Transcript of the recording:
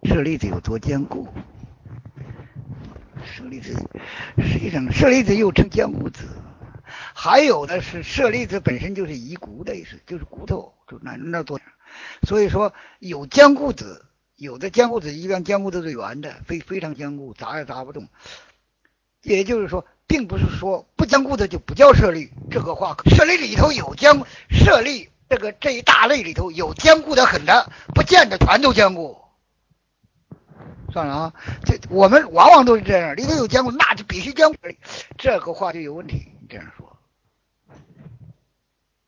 舍利子有多坚固？舍利子实际上舍利子又称坚固子，还有的是舍利子本身就是遗骨的意思，就是骨头，就那做。所以说有坚固子，有的坚固子一般坚固都是圆的，非常坚固，砸也砸不动。也就是说，并不是说不坚固的就不叫舍利，这个话舍利里头有坚固，舍利这一大类里头有坚固的很的，不见得全都坚固。算了啊，这我们往往都是这样，里头有坚固，那就必须坚固，这个话就有问题。这样说。